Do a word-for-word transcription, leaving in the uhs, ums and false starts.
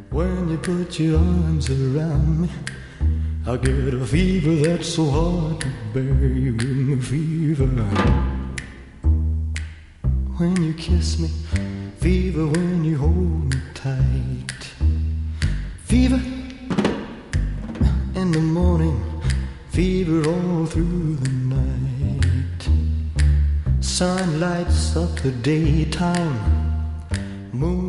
When you put your arms around me, I get a fever that's so hard to bear. You give me fever when you kiss me, fever when you hold me tight, fever in the morning, fever all through the night. Sun lights up the daytime, moon